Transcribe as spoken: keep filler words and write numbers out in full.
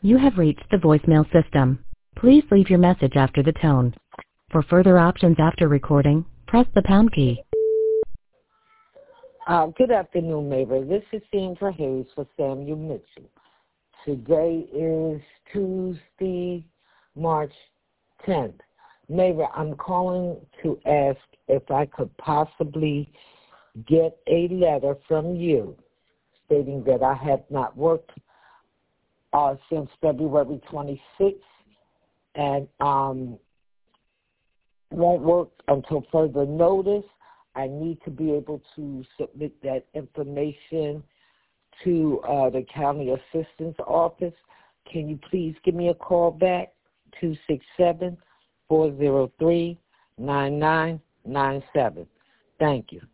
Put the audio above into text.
You have reached the voicemail system. Please leave your message after the tone. For further options after recording, press the pound key. Uh, good afternoon, Mabel. This is Sandra Hayes for Samuel Mitchell. Today is Tuesday, March tenth. Mabel, I'm calling to ask if I could possibly get a letter from you stating that I have not worked uh, since February twenty-sixth and um, won't work until further notice. I need to be able to submit that information to uh, the county assistance office. Can you please give me a call back, two six seven, four zero three, nine nine nine seven. Thank you.